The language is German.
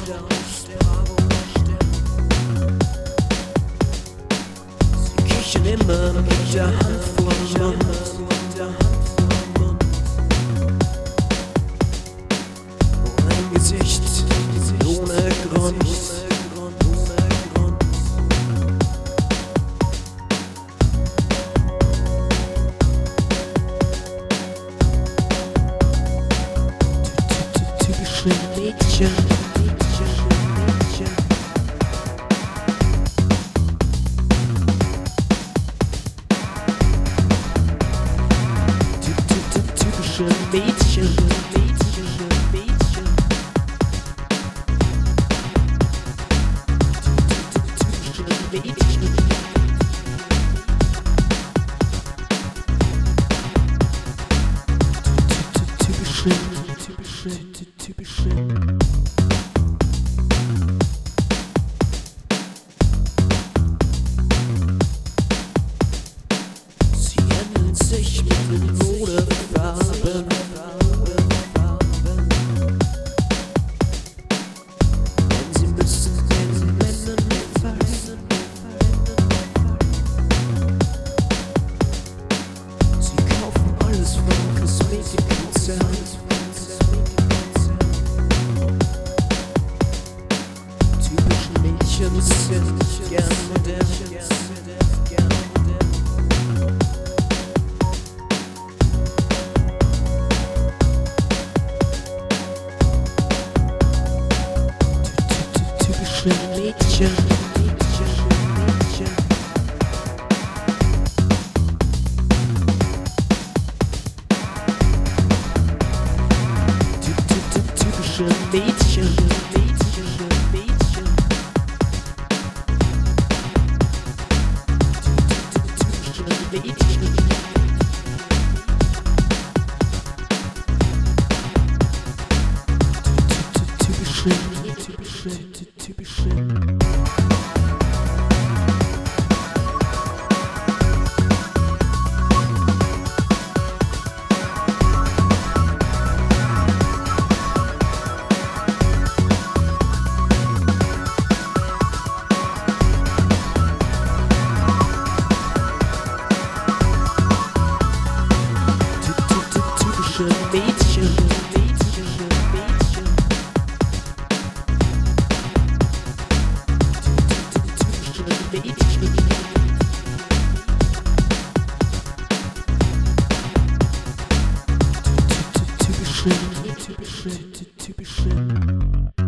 Sie kichern immer mit der Hand vorm Mund. Ein Gesicht ohne Grund. Typische Mädchen. Typische Mädchen. Typische. Sie ändern sich mit den Modefarben. Denn sie müssen den Männern gefallen. Sie kaufen alles von Kosmetikkonzernen. Typische Mädchen sind gern modern. Typische Mädchen. Typische Mädchen. Typische. Mädchen. Typische.